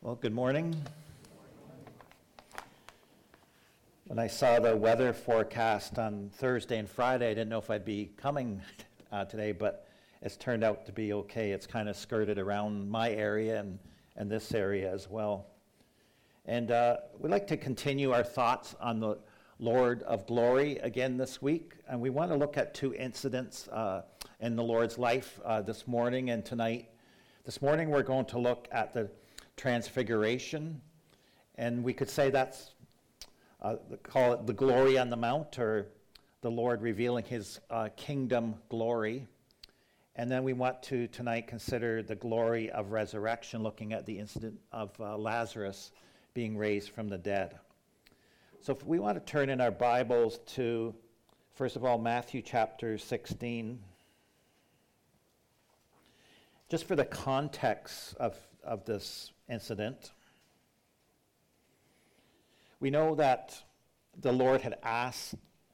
Well, good morning. When I saw the weather forecast on Thursday and Friday, I didn't know if I'd be coming today, but it's turned out to be okay. It's kind of skirted around my area and this area as well. And we'd like to continue our thoughts on the Lord of Glory again this week. And we want to look at two incidents in the Lord's life this morning and tonight. This morning we're going to look at the Transfiguration, and we could say that's call it the glory on the mount, or the Lord revealing his kingdom glory. And then we want to tonight consider the glory of resurrection, looking at the incident of Lazarus being raised from the dead. So if we want to turn in our Bibles to, first of all, Matthew chapter 16, just for the context of this incident. We know that the Lord had asked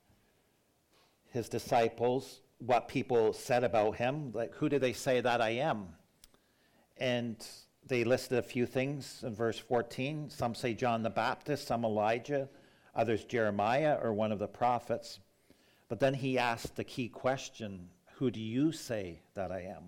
his disciples what people said about him, like, who do they say that I am? And they listed a few things in verse 14. Some say John the Baptist, some Elijah, others Jeremiah or one of the prophets. But then he asked the key question, who do you say that I am?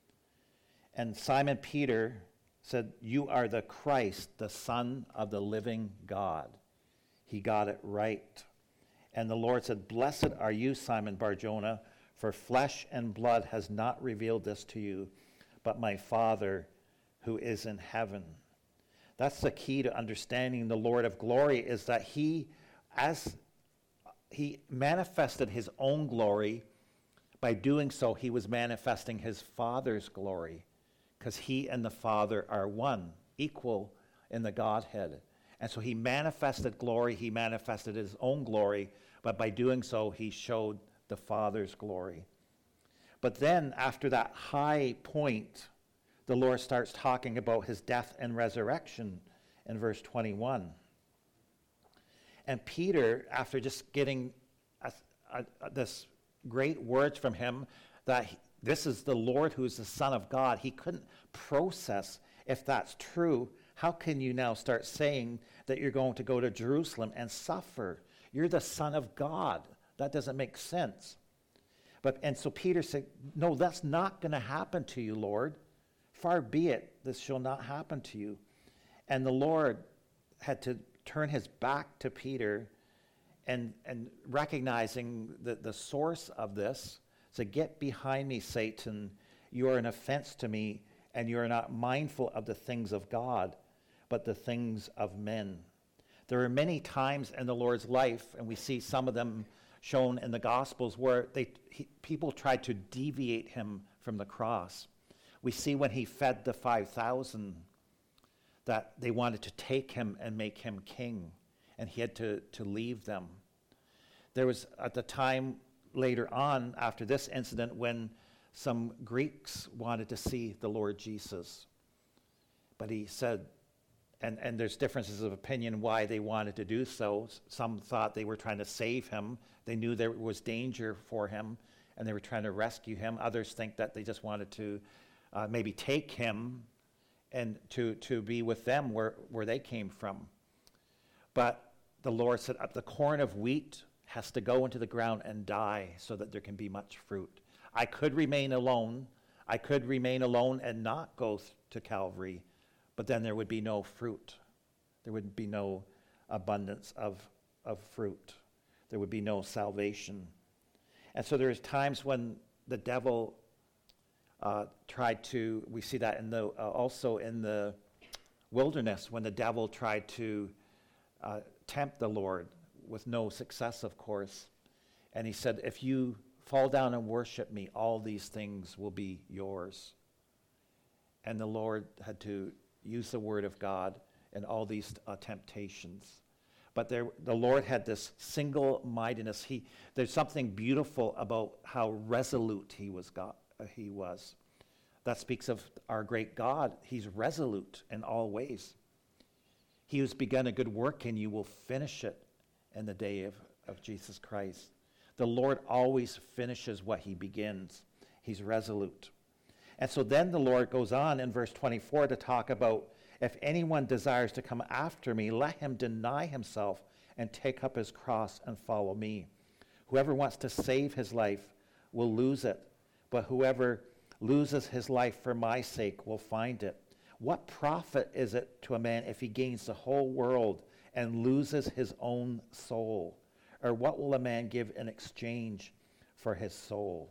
And Simon Peter said, you are the Christ, the Son of the living God. He got it right. And the Lord said, blessed are you, Simon Bar-Jonah, for flesh and blood has not revealed this to you, but my Father who is in heaven. That's the key to understanding the Lord of glory, is that as he manifested his own glory, by doing so he was manifesting his Father's glory, because he and the Father are one, equal in the Godhead. And so he manifested glory, he manifested his own glory, but by doing so, he showed the Father's glory. But then, after that high point, the Lord starts talking about his death and resurrection in verse 21. And Peter, after just getting this great words from him, that this is the Lord who is the Son of God, he couldn't process if that's true. How can you now start saying that you're going to go to Jerusalem and suffer? You're the Son of God. That doesn't make sense. And so Peter said, no, that's not going to happen to you, Lord. Far be it, this shall not happen to you. And the Lord had to turn his back to Peter and recognizing the source of this. So get behind me, Satan. You are an offense to me, and you are not mindful of the things of God, but the things of men. There are many times in the Lord's life, and we see some of them shown in the Gospels, where people tried to deviate him from the cross. We see when he fed the 5,000 that they wanted to take him and make him king, and he had to leave them. There was at the time later on, after this incident, when some Greeks wanted to see the Lord Jesus. But he said, and there's differences of opinion why they wanted to do so. Some thought they were trying to save him. They knew there was danger for him, and they were trying to rescue him. Others think that they just wanted to maybe take him and to be with them where they came from. But the Lord said, the corn of wheat has to go into the ground and die so that there can be much fruit. I could remain alone. I could remain alone and not go to Calvary, but then there would be no fruit. There would be no abundance of fruit. There would be no salvation. And so there's times when the devil tried to, we see that in also in the wilderness, when the devil tried to tempt the Lord, with no success, of course. And he said, if you fall down and worship me, all these things will be yours. And the Lord had to use the word of God in all these temptations. But the Lord had this single-mindedness. There's something beautiful about how resolute he was. That speaks of our great God. He's resolute in all ways. He who's begun a good work in you will finish it in the day of Jesus Christ. The Lord always finishes what he begins. He's resolute. And so then the Lord goes on in verse 24 to talk about If anyone desires to come after me, let him deny himself and take up his cross and follow me. Whoever wants to save his life will lose it, but whoever loses his life for my sake will find it. What profit is it to a man if he gains the whole world and loses his own soul? Or what will a man give in exchange for his soul?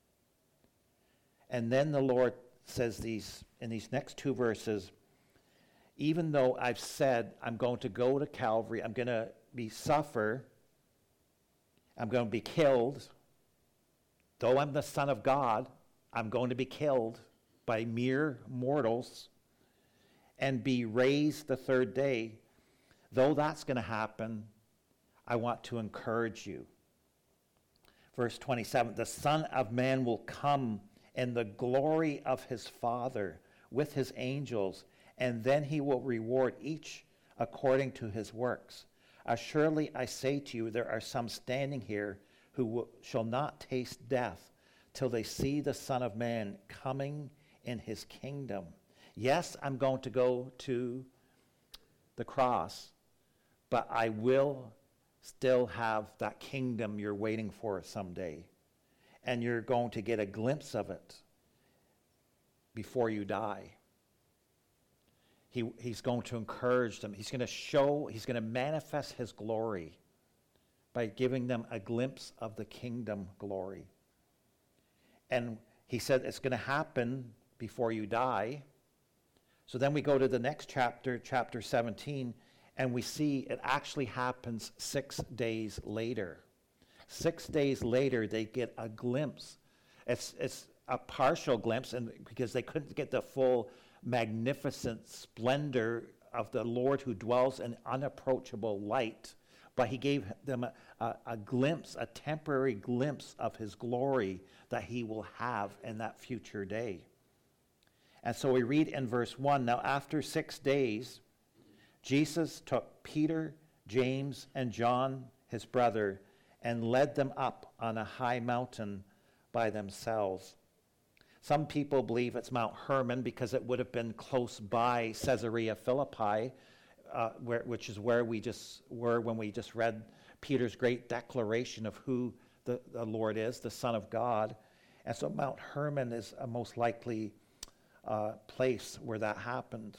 And then the Lord says in these next two verses, even though I've said I'm going to go to Calvary, I'm going to suffer, I'm going to be killed, though I'm the Son of God, I'm going to be killed by mere mortals and be raised the third day. Though that's going to happen, I want to encourage you. Verse 27, the Son of Man will come in the glory of his Father with his angels, and then he will reward each according to his works. Surely I say to you, there are some standing here who shall not taste death till they see the Son of Man coming in his kingdom. Yes, I'm going to go to the cross, but I will still have that kingdom you're waiting for someday. And you're going to get a glimpse of it before you die. He's going to encourage them. He's going to manifest his glory by giving them a glimpse of the kingdom glory. And he said it's going to happen before you die. So then we go to the next chapter, chapter 17, and we see it actually happens 6 days later. 6 days later, they get a glimpse. It's a partial glimpse, and because they couldn't get the full magnificent splendor of the Lord who dwells in unapproachable light, but he gave them a glimpse, a temporary glimpse of his glory that he will have in that future day. And so we read in verse 1, now after 6 days, Jesus took Peter, James, and John, his brother, and led them up on a high mountain by themselves. Some people believe it's Mount Hermon because it would have been close by Caesarea Philippi, which is where we just were when we just read Peter's great declaration of who the Lord is, the Son of God. And so Mount Hermon is a most likely place where that happened.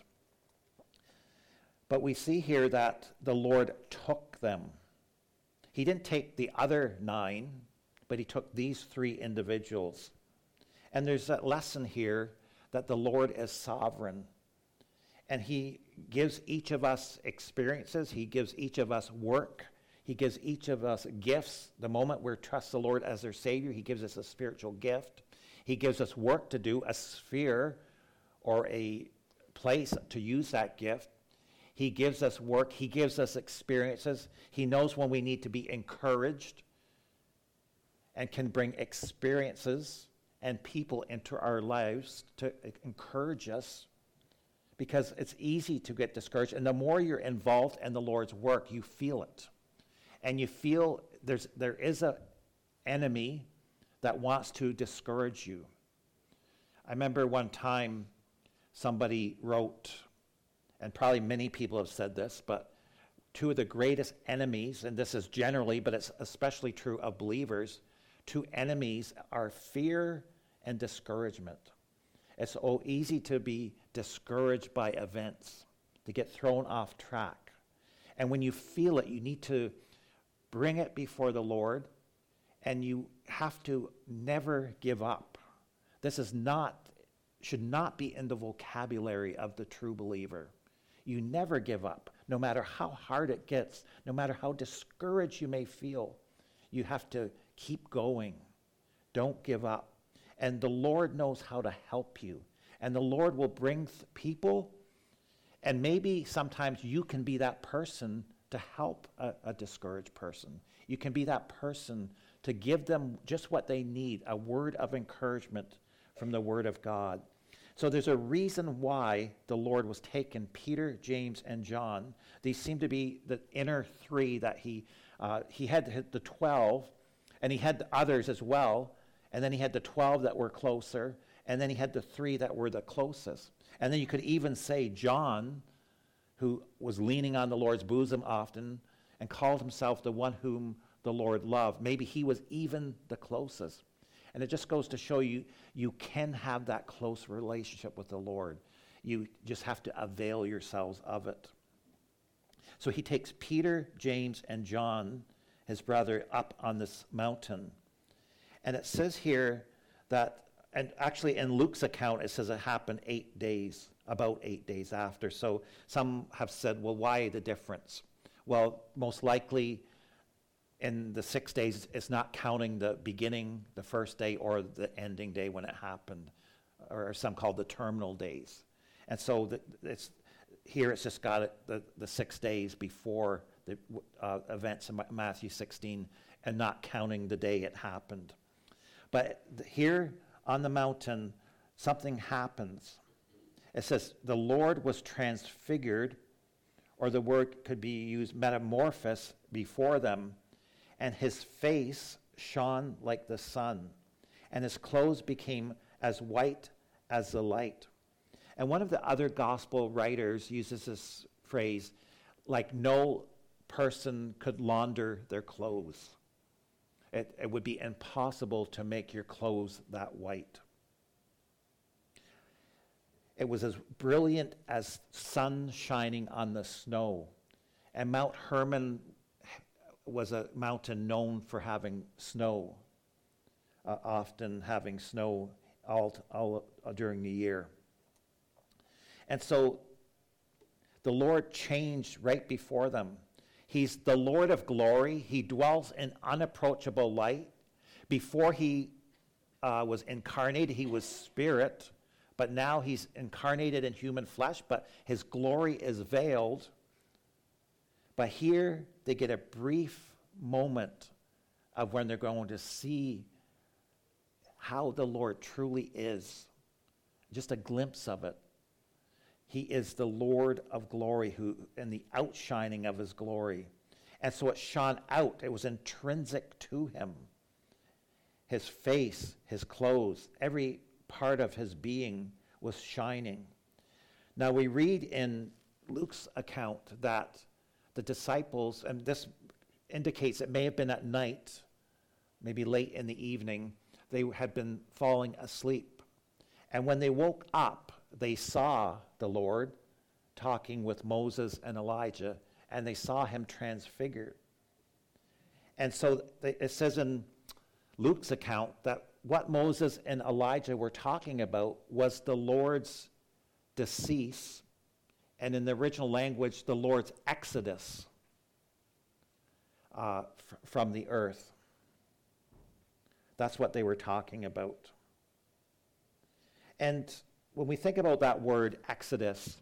But we see here that the Lord took them. He didn't take the other 9, but he took these 3 individuals. And there's that lesson here that the Lord is sovereign. And he gives each of us experiences. He gives each of us work. He gives each of us gifts. The moment we trust the Lord as their Savior, he gives us a spiritual gift. He gives us work to do, a sphere or a place to use that gift. He gives us work. He gives us experiences. He knows when we need to be encouraged and can bring experiences and people into our lives to encourage us, because it's easy to get discouraged. And the more you're involved in the Lord's work, you feel it. And you feel there is an enemy that wants to discourage you. I remember one time somebody wrote, and probably many people have said this, but 2 of the greatest enemies, and this is generally, but it's especially true of believers, 2 enemies are fear and discouragement. It's so easy to be discouraged by events, to get thrown off track. And when you feel it, you need to bring it before the Lord, and you have to never give up. This should not be in the vocabulary of the true believer. You never give up, no matter how hard it gets, no matter how discouraged you may feel. You have to keep going. Don't give up. And the Lord knows how to help you. And the Lord will bring people, and maybe sometimes you can be that person to help a discouraged person. You can be that person to give them just what they need, a word of encouragement from the Word of God. So there's a reason why the Lord was taking Peter, James, and John. These seem to be the inner 3 that he had the 12, and he had the others as well, and then he had the 12 that were closer, and then he had the 3 that were the closest. And then you could even say John, who was leaning on the Lord's bosom often and called himself the one whom the Lord loved. Maybe he was even the closest. And it just goes to show you, you can have that close relationship with the Lord. You just have to avail yourselves of it. So he takes Peter, James, and John, his brother, up on this mountain. And it says here that, and actually in Luke's account, it says it happened 8 days, about 8 days after. So some have said, well, why the difference? Well, most likely in the 6 days, it's not counting the beginning, the first day, or the ending day when it happened, or some call the terminal days. And so it's just got it, the 6 days before the events in Matthew 16, and not counting the day it happened. But here on the mountain, something happens. It says, the Lord was transfigured, or the word could be used, metamorphosed, before them, and his face shone like the sun, and his clothes became as white as the light. And one of the other gospel writers uses this phrase, like no person could launder their clothes. It would be impossible to make your clothes that white. It was as brilliant as sun shining on the snow. And Mount Hermon was a mountain known for having snow, often having snow all during the year. And so the Lord changed right before them. He's the Lord of glory. He dwells in unapproachable light. Before he was incarnated, he was spirit, but now he's incarnated in human flesh, but his glory is veiled. But here they get a brief moment of when they're going to see how the Lord truly is. Just a glimpse of it. He is the Lord of glory, who in the outshining of his glory. And so it shone out. It was intrinsic to him. His face, his clothes, every part of his being was shining. Now we read in Luke's account that the disciples, and this indicates it may have been at night, maybe late in the evening, they had been falling asleep. And when they woke up, they saw the Lord talking with Moses and Elijah, and they saw him transfigured. And so it says in Luke's account that what Moses and Elijah were talking about was the Lord's decease, and in the original language, the Lord's exodus from the earth. That's what they were talking about. And when we think about that word exodus,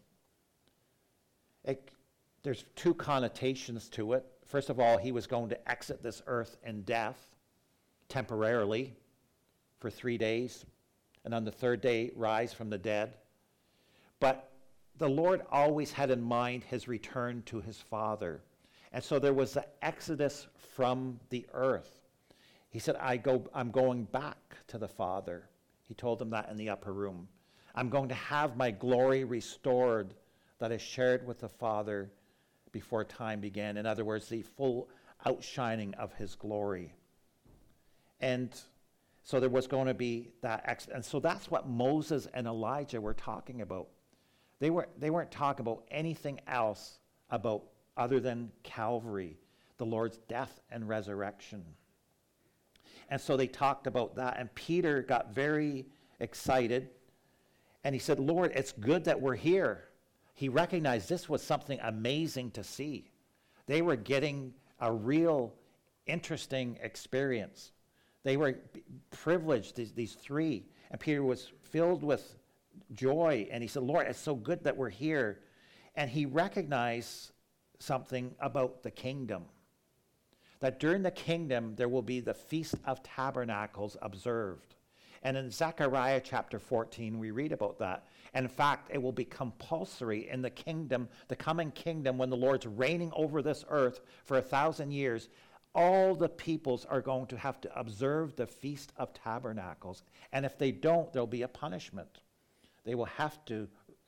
there's two connotations to it. First of all, he was going to exit this earth in death temporarily for 3 days, and on the third day rise from the dead. But the Lord always had in mind his return to his Father. And so there was the exodus from the earth. He said, I'm going back to the Father. He told them that in the upper room. I'm going to have my glory restored that is shared with the Father before time began. In other words, the full outshining of his glory. And so there was going to be that. And so that's what Moses and Elijah were talking about. They weren't talking about anything else about other than Calvary, the Lord's death and resurrection. And so they talked about that. And Peter got very excited. And he said, Lord, it's good that we're here. He recognized this was something amazing to see. They were getting a real interesting experience. They were privileged, these three. And Peter was filled with joy. And he said, Lord, it's so good that we're here. And he recognized something about the kingdom. That during the kingdom, there will be the Feast of Tabernacles observed. And in Zechariah chapter 14, we read about that. And in fact, it will be compulsory in the kingdom, the coming kingdom, when the Lord's reigning over this earth for 1,000 years. All the peoples are going to have to observe the Feast of Tabernacles. And if they don't, there'll be a punishment. They will have to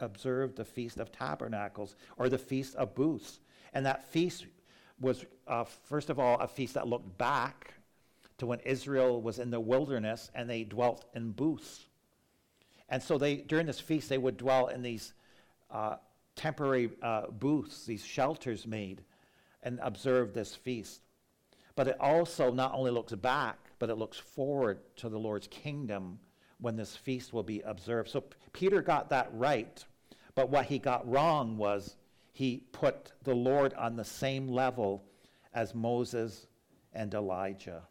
observed the Feast of Tabernacles, or the Feast of Booths. And that feast was, first of all, a feast that looked back to when Israel was in the wilderness and they dwelt in booths. And so during this feast, they would dwell in these temporary booths, these shelters made, and observe this feast. But it also not only looks back, but it looks forward to the Lord's kingdom when this feast will be observed. So Peter got that right, but what he got wrong was he put the Lord on the same level as Moses and Elijah.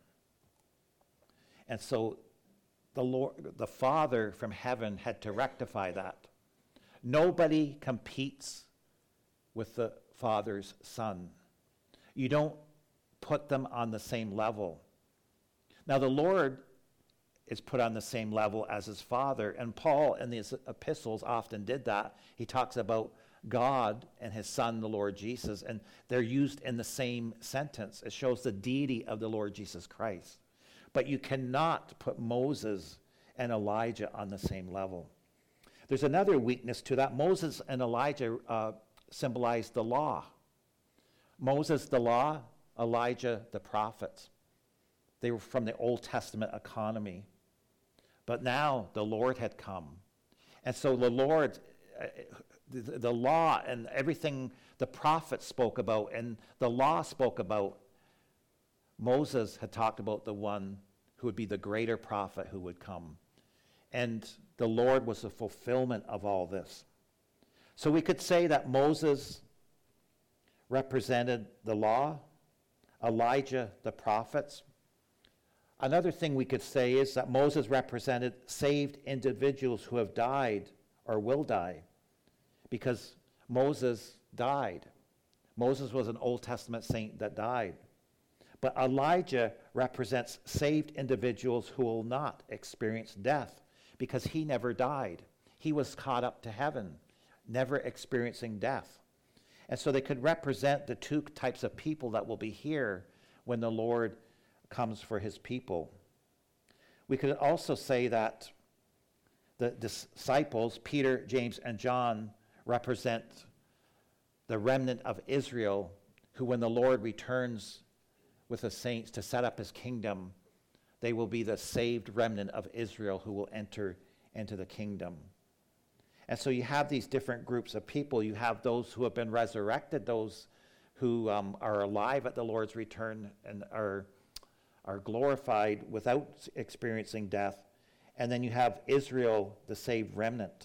And so the Lord, the Father from heaven, had to rectify that. Nobody competes with the Father's Son. You don't put them on the same level. Now, the Lord is put on the same level as his Father, and Paul in his epistles often did that. He talks about God and his Son, the Lord Jesus, and they're used in the same sentence. It shows the deity of the Lord Jesus Christ. But you cannot put Moses and Elijah on the same level. There's another weakness to that. Moses and Elijah symbolized the law. Moses, the law; Elijah, the prophets. They were from the Old Testament economy. But now the Lord had come. And so the Lord, the law and everything the prophets spoke about and the law spoke about, Moses had talked about the one who would be the greater prophet who would come. And the Lord was the fulfillment of all this. So we could say that Moses represented the law, Elijah the prophets. Another thing we could say is that Moses represented saved individuals who have died or will die, because Moses died. Moses was an Old Testament saint that died. But Elijah represents saved individuals who will not experience death, because he never died. He was caught up to heaven, never experiencing death. And so they could represent the two types of people that will be here when the Lord comes for his people. We could also say that the disciples, Peter, James, and John, represent the remnant of Israel, who when the Lord returns with the saints to set up his kingdom, they will be the saved remnant of Israel who will enter into the kingdom. And so you have these different groups of people. You have those who have been resurrected, those who are alive at the Lord's return and are glorified without experiencing death. And then you have Israel, the saved remnant.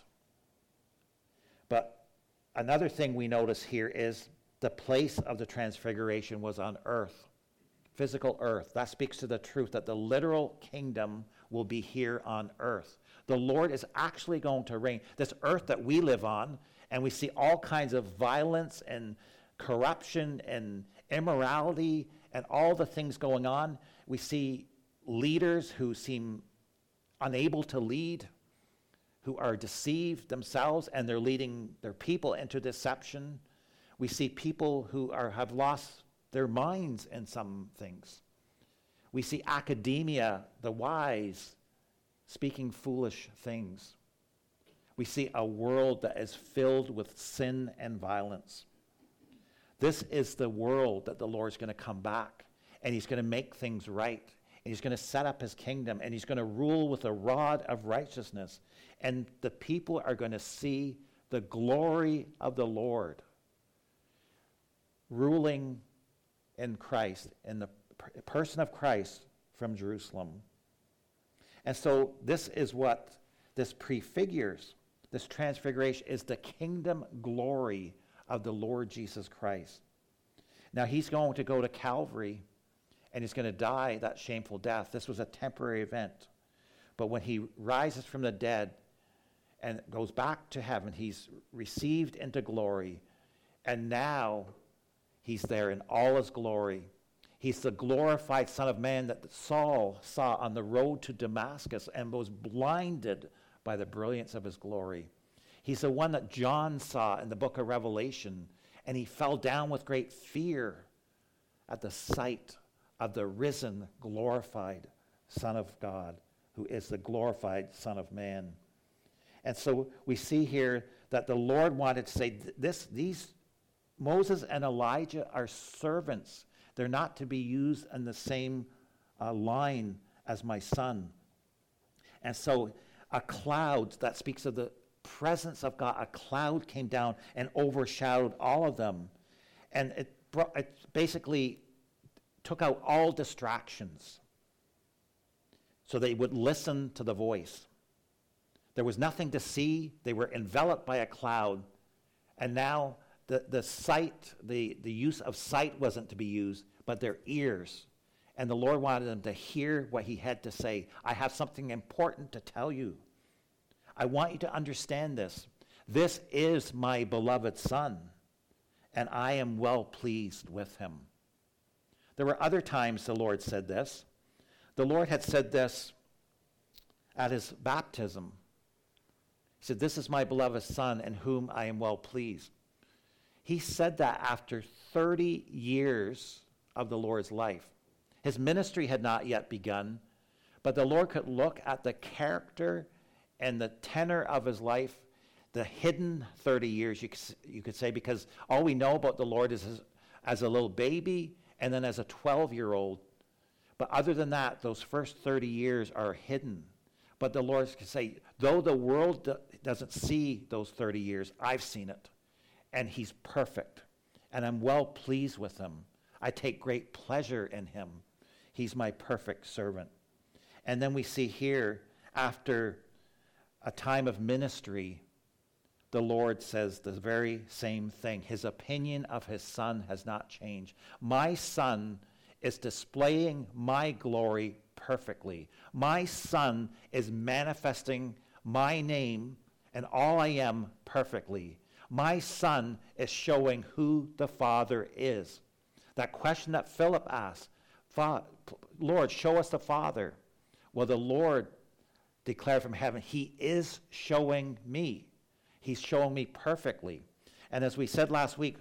But another thing we notice here is the place of the transfiguration was on earth, physical earth. That speaks to the truth that the literal kingdom will be here on earth. The Lord is actually going to reign. This earth that we live on, and we see all kinds of violence and corruption and immorality and all the things going on. We see leaders who seem unable to lead, who are deceived themselves, and they're leading their people into deception. We see people who have lost their minds in some things. We see academia, the wise, speaking foolish things. We see a world that is filled with sin and violence. This is the world that the Lord's going to come back, and he's going to make things right, and he's going to set up his kingdom, and he's going to rule with a rod of righteousness, and the people are going to see the glory of the Lord ruling in Christ, in the person of Christ from Jerusalem. And so this is what this prefigures. This transfiguration is the kingdom glory of the Lord Jesus Christ. Now he's going to go to Calvary and he's going to die that shameful death. This was a temporary event. But when he rises from the dead and goes back to heaven, he's received into glory. And now he's there in all his glory. He's the glorified Son of Man that Saul saw on the road to Damascus and was blinded by the brilliance of his glory. He's the one that John saw in the book of Revelation, and he fell down with great fear at the sight of the risen, glorified Son of God, who is the glorified Son of Man. And so we see here that the Lord wanted to say, these Moses and Elijah are servants. They're not to be used in the same line as my son. And so a cloud that speaks of the presence of God, a cloud came down and overshadowed all of them. And it basically took out all distractions so they would listen to the voice. There was nothing to see. They were enveloped by a cloud. And now the sight, the use of sight wasn't to be used, but their ears. And the Lord wanted them to hear what he had to say. I have something important to tell you. I want you to understand this. This is my beloved Son, and I am well pleased with him. There were other times the Lord said this. The Lord had said this at his baptism. He said, this is my beloved Son in whom I am well pleased. He said that after 30 years of the Lord's life. His ministry had not yet begun, but the Lord could look at the character and the tenor of his life, the hidden 30 years, you could say, because all we know about the Lord is as a little baby and then as a 12-year-old. But other than that, those first 30 years are hidden. But the Lord can say, though the world doesn't see those 30 years, I've seen it. And he's perfect. And I'm well pleased with him. I take great pleasure in him. He's my perfect servant. And then we see here, after a time of ministry, the Lord says the very same thing. His opinion of his Son has not changed. My Son is displaying my glory perfectly. My Son is manifesting my name and all I am perfectly. My Son is showing who the Father is. That question that Philip asked, Lord, show us the Father. Well, the Lord declared from heaven, he is showing me. He's showing me perfectly. And as we said last week,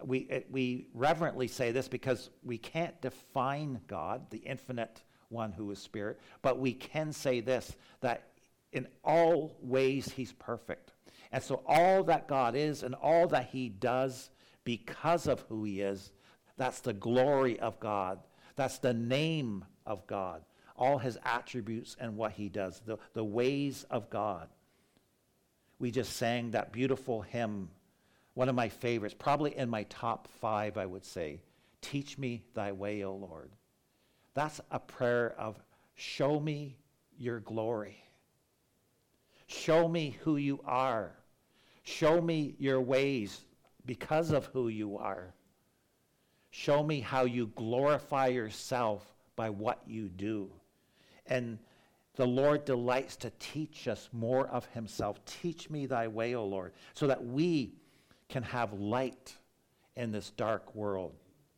we reverently say this because we can't define God, the infinite one who is spirit, but we can say this, that in all ways he's perfect. And so all that God is and all that he does because of who he is, that's the glory of God. That's the name of God. All his attributes and what he does, the ways of God. We just sang that beautiful hymn, one of my favorites, probably in my top 5, I would say. Teach me thy way, O Lord. That's a prayer of show me your glory. Show me who you are. Show me your ways because of who you are. Show me how you glorify yourself by what you do. And the Lord delights to teach us more of himself. Teach me thy way, O Lord, so that we can have light in this dark world.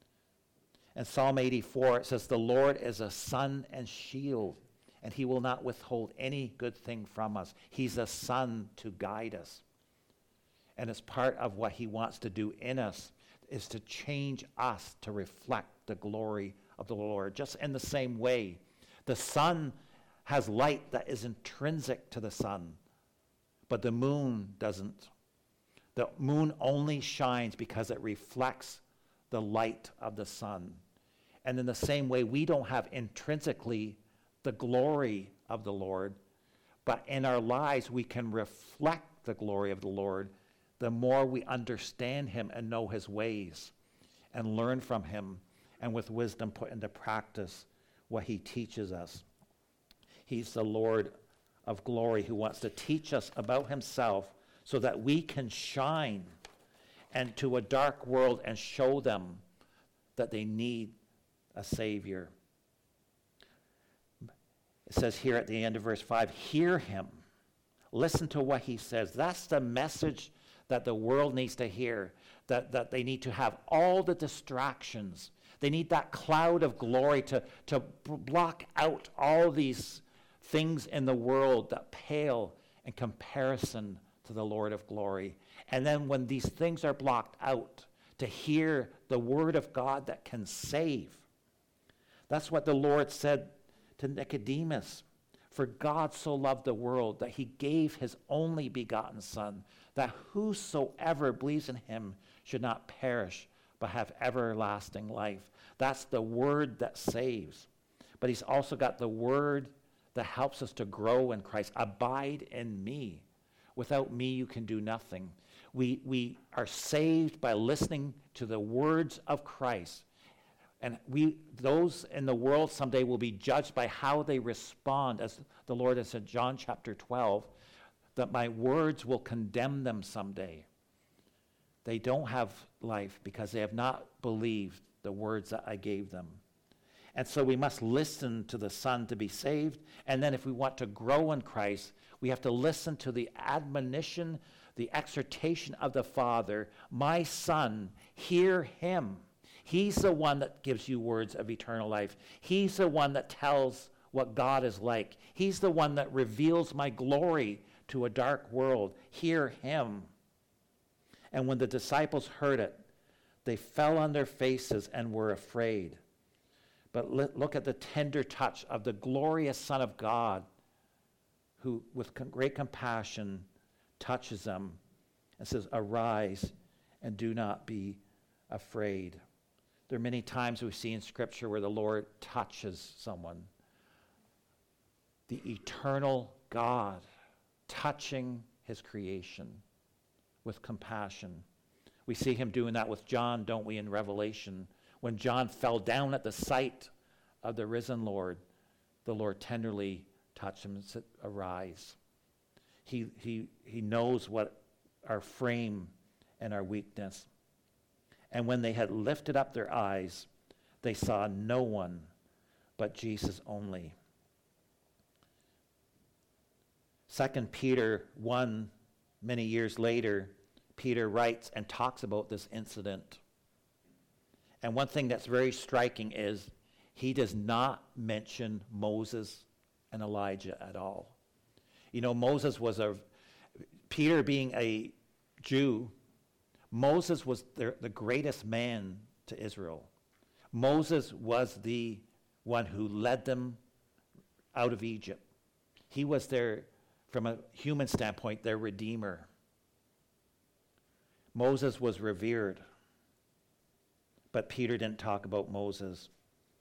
In Psalm 84, it says, the Lord is a sun and shield, and he will not withhold any good thing from us. He's a sun to guide us. And it's part of what he wants to do in us, is to change us to reflect the glory of the Lord. Just in the same way, the sun has light that is intrinsic to the sun, but the moon doesn't. The moon only shines because it reflects the light of the sun. And in the same way, we don't have intrinsically the glory of the Lord, but in our lives we can reflect the glory of the Lord the more we understand him and know his ways and learn from him and with wisdom put into practice what he teaches us. He's the Lord of glory who wants to teach us about himself so that we can shine and to a dark world and show them that they need a Savior. It says here at the end of verse 5, hear him. Listen to what he says. That's the message that the world needs to hear, that they need to have all the distractions. They need that cloud of glory to block out all these things in the world that pale in comparison to the Lord of glory. And then when these things are blocked out, to hear the word of God that can save. That's what the Lord said to Nicodemus. For God so loved the world that he gave his only begotten Son, that whosoever believes in him should not perish, but have everlasting life. That's the word that saves. But he's also got the word that helps us to grow in Christ. Abide in me. Without me, you can do nothing. We are saved by listening to the words of Christ. And those in the world someday will be judged by how they respond, as the Lord has said in John chapter 12, that my words will condemn them someday. They don't have life because they have not believed the words that I gave them. And so we must listen to the Son to be saved. And then if we want to grow in Christ, we have to listen to the admonition, the exhortation of the Father. My son, hear him. He's the one that gives you words of eternal life. He's the one that tells what God is like. He's the one that reveals my glory to a dark world. Hear him. And when the disciples heard it, they fell on their faces and were afraid. But look at the tender touch of the glorious Son of God, who with great compassion touches them and says, arise and do not be afraid. There are many times we see in Scripture where the Lord touches someone. The eternal God touching his creation with compassion. We see him doing that with John, don't we, in Revelation? When John fell down at the sight of the risen Lord, the Lord tenderly touched him and said, arise. He knows what our frame and our weakness. And when they had lifted up their eyes, they saw no one but Jesus only. 2 Peter 1, many years later, Peter writes and talks about this incident. And one thing that's very striking is he does not mention Moses and Elijah at all. You know, Peter being a Jew, Moses was the greatest man to Israel. Moses was the one who led them out of Egypt. He was their, from a human standpoint, their redeemer. Moses was revered, but Peter didn't talk about Moses.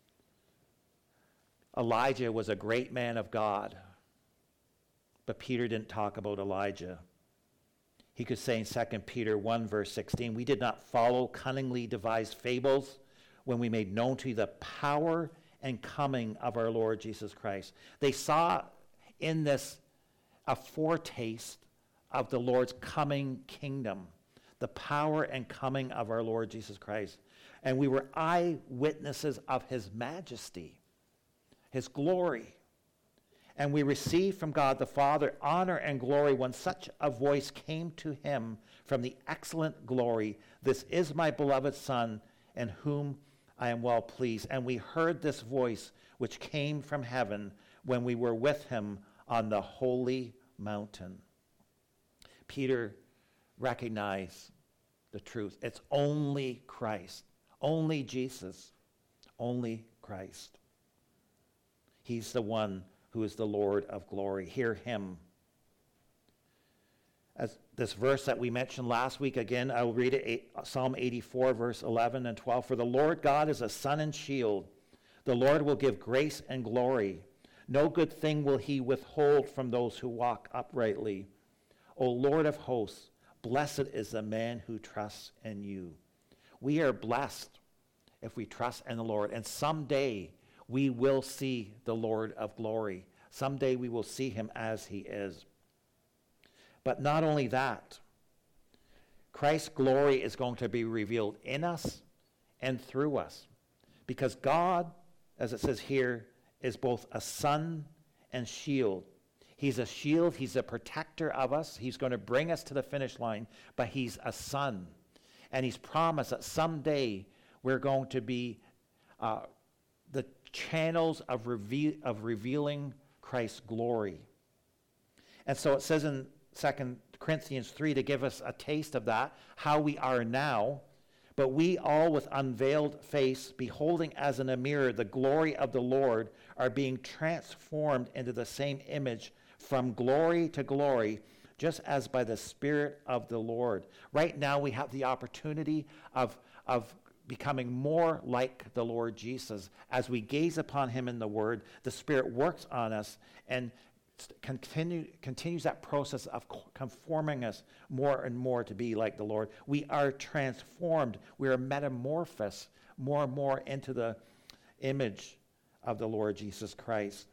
Elijah was a great man of God, but Peter didn't talk about Elijah. He could say in 2 Peter 1, verse 16, we did not follow cunningly devised fables when we made known to you the power and coming of our Lord Jesus Christ. They saw in this a foretaste of the Lord's coming kingdom, the power and coming of our Lord Jesus Christ. And we were eyewitnesses of his majesty, his glory. And we received from God the Father honor and glory when such a voice came to him from the excellent glory. This is my beloved Son, in whom I am well pleased. And we heard this voice which came from heaven when we were with him on the holy mountain. Peter recognized the truth. It's only Christ, only Jesus, only Christ. He's the one who is the Lord of glory. Hear him. As this verse that we mentioned last week, again, I will read it, Psalm 84, verse 11 and 12. For the Lord God is a sun and shield. The Lord will give grace and glory. No good thing will he withhold from those who walk uprightly. O Lord of hosts, blessed is the man who trusts in you. We are blessed if we trust in the Lord. And someday we will see the Lord of glory. Someday we will see him as he is. But not only that, Christ's glory is going to be revealed in us and through us. Because God, as it says here, is both a sun and shield. He's a shield. He's a protector of us. He's going to bring us to the finish line, but he's a sun. And he's promised that someday we're going to be the channels of revealing Christ's glory. And so it says in 2 Corinthians 3 to give us a taste of that, how we are now. But we all with unveiled face, beholding as in a mirror the glory of the Lord, are being transformed into the same image from glory to glory, just as by the Spirit of the Lord. Right now we have the opportunity of becoming more like the Lord Jesus. As we gaze upon him in the Word, the Spirit works on us and continues that process of conforming us more and more to be like the Lord. We are transformed. We are metamorphosed more and more into the image of the Lord Jesus Christ.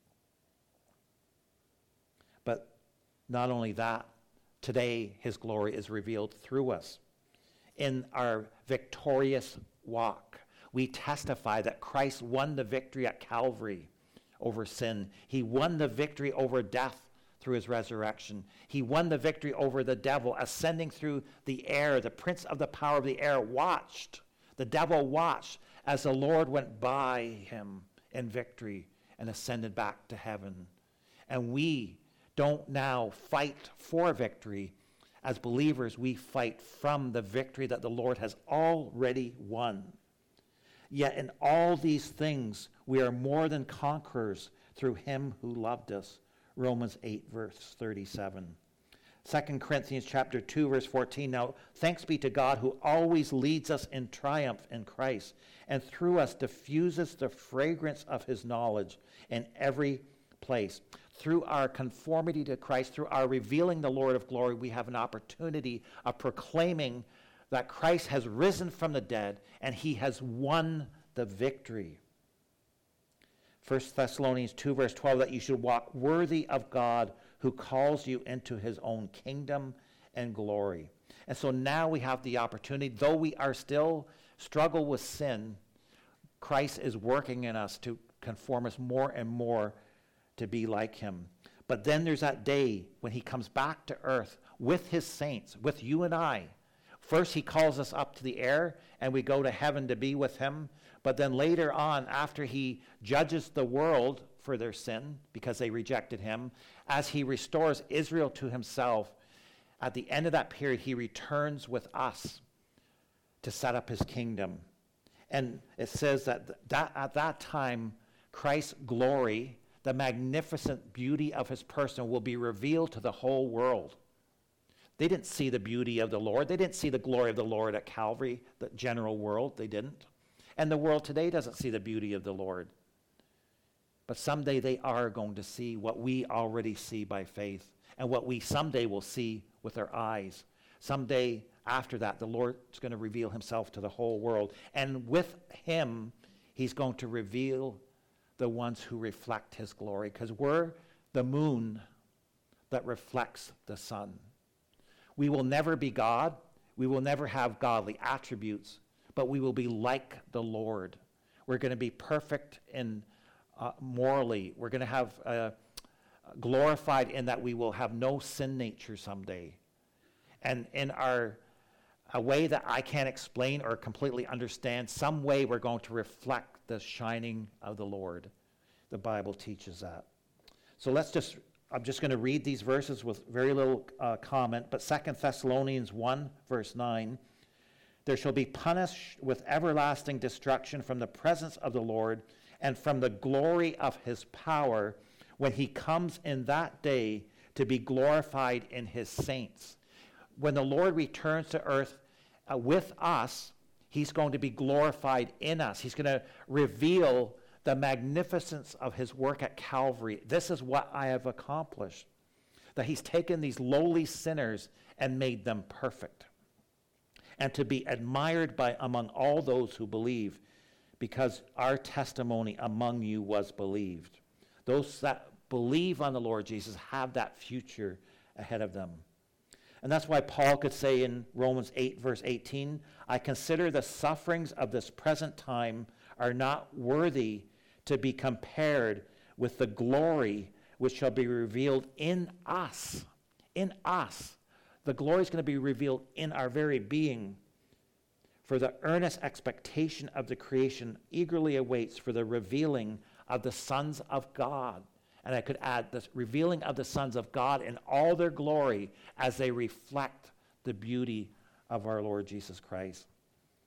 But not only that, today his glory is revealed through us. In our victorious walk, we testify that Christ won the victory at Calvary over sin. He won the victory over death through his resurrection. He won the victory over the devil, ascending through the air. The prince of the power of the air the devil watched as the Lord went by him in victory and ascended back to heaven. And we don't now fight for victory. As believers, we fight from the victory that the Lord has already won. Yet in all these things, we are more than conquerors through him who loved us. Romans 8, verse 37. 2 Corinthians chapter 2, verse 14. Now, thanks be to God who always leads us in triumph in Christ, and through us diffuses the fragrance of his knowledge in every place. Through our conformity to Christ, through our revealing the Lord of glory, we have an opportunity of proclaiming that Christ has risen from the dead and he has won the victory. 1 Thessalonians 2, verse 12, that you should walk worthy of God who calls you into his own kingdom and glory. And so now we have the opportunity, though we are still struggle with sin, Christ is working in us to conform us more and more to be like him. But then there's that day when he comes back to earth with his saints, with you and I. First, he calls us up to the air, and we go to heaven to be with him. But then later on, after he judges the world for their sin, because they rejected him, as he restores Israel to himself, at the end of that period, he returns with us to set up his kingdom. And it says that at that time, Christ's glory, the magnificent beauty of his person, will be revealed to the whole world. They didn't see the beauty of the Lord. They didn't see the glory of the Lord at Calvary, the general world. They didn't. And the world today doesn't see the beauty of the Lord. But someday they are going to see what we already see by faith, and what we someday will see with our eyes. Someday after that, the Lord's going to reveal himself to the whole world. And with him, he's going to reveal the ones who reflect his glory, because we're the moon that reflects the sun. We will never be God. We will never have godly attributes, but we will be like the Lord. We're going to be perfect in morally. We're going to have glorified in that we will have no sin nature someday. And in a way that I can't explain or completely understand, some way we're going to reflect the shining of the Lord. The Bible teaches that. So I'm just going to read these verses with very little comment, but 2 Thessalonians 1, verse 9, there shall be punished with everlasting destruction from the presence of the Lord and from the glory of his power when he comes in that day to be glorified in his saints. When the Lord returns to earth with us, he's going to be glorified in us. He's going to reveal the magnificence of his work at Calvary. This is what I have accomplished. That he's taken these lowly sinners and made them perfect. And to be admired by among all those who believe, because our testimony among you was believed. Those that believe on the Lord Jesus have that future ahead of them. And that's why Paul could say in Romans 8, verse 18, I consider the sufferings of this present time are not worthy to be compared with the glory which shall be revealed in us. In us. The glory is going to be revealed in our very being. For the earnest expectation of the creation eagerly awaits for the revealing of the sons of God. And I could add the revealing of the sons of God in all their glory as they reflect the beauty of our Lord Jesus Christ.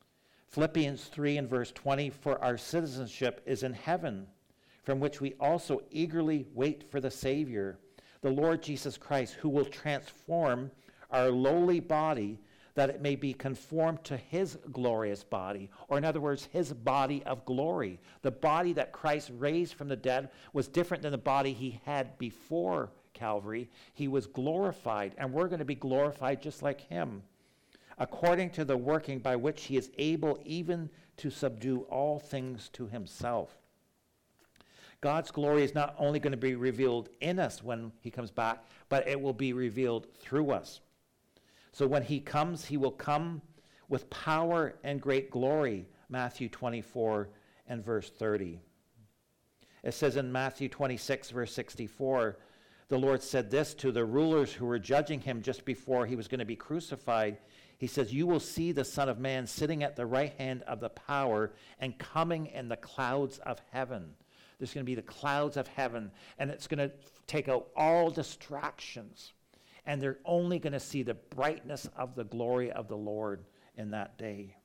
Philippians 3 and verse 20, for our citizenship is in heaven, from which we also eagerly wait for the Savior, the Lord Jesus Christ, who will transform our lowly body that it may be conformed to his glorious body, or in other words, his body of glory. The body that Christ raised from the dead was different than the body he had before Calvary. He was glorified, and we're going to be glorified just like him, according to the working by which he is able even to subdue all things to himself. God's glory is not only going to be revealed in us when he comes back, but it will be revealed through us. So when he comes, he will come with power and great glory, Matthew 24 and verse 30. It says in Matthew 26, verse 64, the Lord said this to the rulers who were judging him just before he was going to be crucified. He says, you will see the Son of Man sitting at the right hand of the power and coming in the clouds of heaven. There's going to be the clouds of heaven, and it's going to take out all distractions. And they're only going to see the brightness of the glory of the Lord in that day.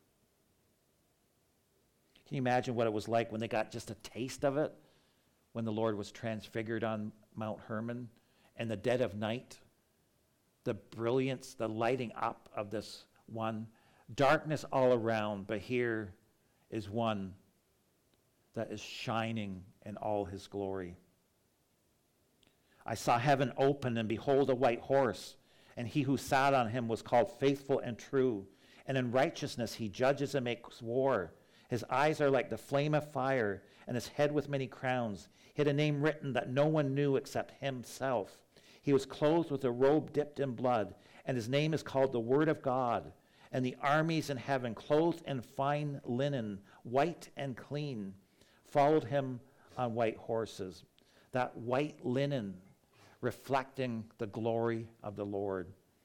Can you imagine what it was like when they got just a taste of it? When the Lord was transfigured on Mount Hermon in the dead of night? The brilliance, the lighting up of this one. Darkness all around, but here is one that is shining in all his glory. I saw heaven open, and behold, a white horse, and he who sat on him was called Faithful and True, and in righteousness he judges and makes war. His eyes are like the flame of fire, and his head with many crowns. He had a name written that no one knew except himself. He was clothed with a robe dipped in blood, and his name is called the Word of God. And the armies in heaven, clothed in fine linen, white and clean, followed him on white horses. That white linen reflecting the glory of the Lord.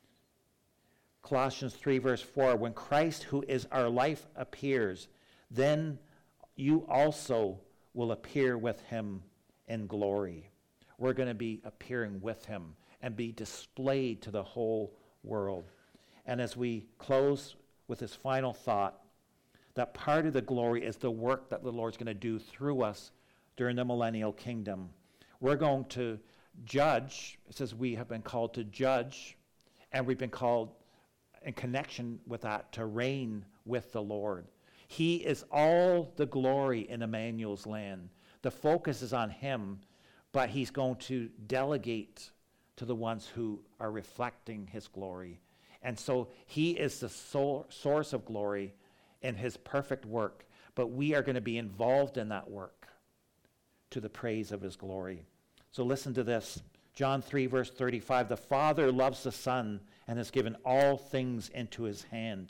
Colossians 3 verse 4, when Christ, who is our life, appears, then you also will appear with him in glory. We're going to be appearing with him and be displayed to the whole world. And as we close with this final thought, that part of the glory is the work that the Lord's going to do through us during the millennial kingdom. We're going to judge. It says we have been called to judge, and we've been called in connection with that to reign with the Lord. He is all the glory in Emmanuel's land. The focus is on him, but he's going to delegate to the ones who are reflecting his glory. And so he is the source of glory in his perfect work, but we are going to be involved in that work to the praise of his glory. So listen to this. John 3, verse 35, the Father loves the Son and has given all things into his hand.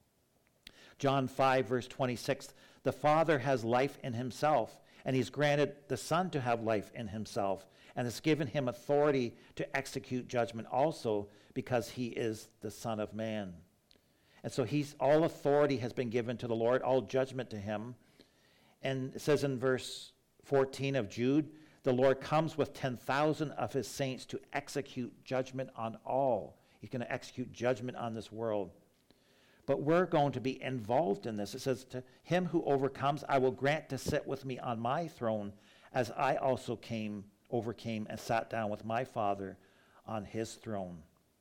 John 5, verse 26, the Father has life in himself, and he's granted the Son to have life in himself, and has given him authority to execute judgment also, because he is the Son of Man. And so all authority has been given to the Lord, all judgment to him. And it says in verse 14 of Jude, the Lord comes with 10,000 of his saints to execute judgment on all. He's going to execute judgment on this world. But we're going to be involved in this. It says, to him who overcomes, I will grant to sit with me on my throne, as I also overcame and sat down with my Father on his throne.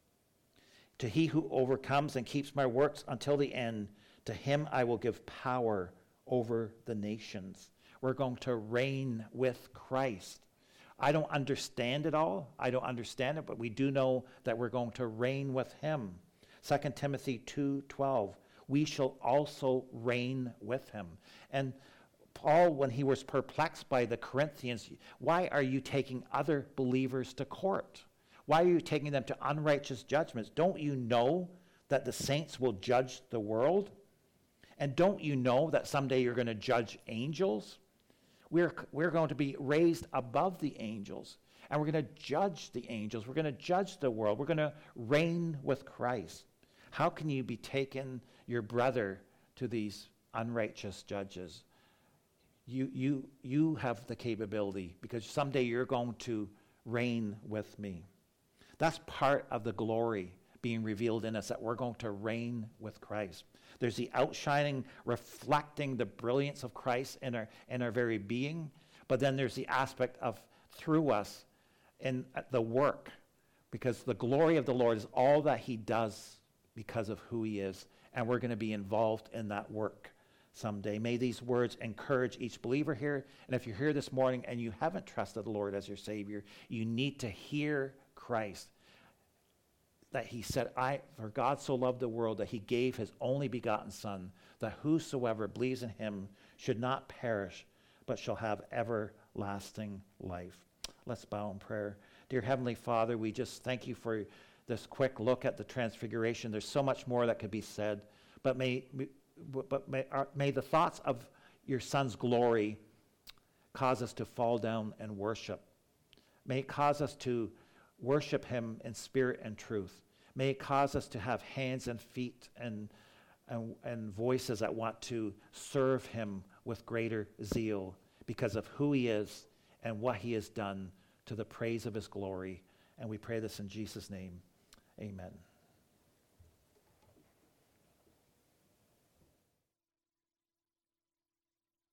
To he who overcomes and keeps my works until the end, to him I will give power over the nations. We're going to reign with Christ. I don't understand it all. I don't understand it, but we do know that we're going to reign with him. 2 Timothy 2:12, we shall also reign with him. And Paul, when he was perplexed by the Corinthians, why are you taking other believers to court? Why are you taking them to unrighteous judgments? Don't you know that the saints will judge the world? And don't you know that someday you're going to judge angels? We're going to be raised above the angels, and we're going to judge the angels. We're going to judge the world. We're going to reign with Christ. How can you be taking your brother to these unrighteous judges? You have the capability, because someday you're going to reign with me. That's part of the glory, being revealed in us, that we're going to reign with Christ. There's the outshining, reflecting the brilliance of Christ in our very being, but then there's the aspect of through us in the work, because the glory of the Lord is all that he does because of who he is, and we're going to be involved in that work someday. May these words encourage each believer here, and if you're here this morning and you haven't trusted the Lord as your Savior, you need to hear Christ, that he said, for God so loved the world that he gave his only begotten Son, that whosoever believes in him should not perish, but shall have everlasting life. Let's bow in prayer. Dear Heavenly Father, we just thank you for this quick look at the transfiguration. There's so much more that could be said, but may the thoughts of your Son's glory cause us to fall down and worship. May it cause us to worship him in spirit and truth. May it cause us to have hands and feet and voices that want to serve him with greater zeal because of who he is and what he has done to the praise of his glory. And we pray this in Jesus' name. Amen.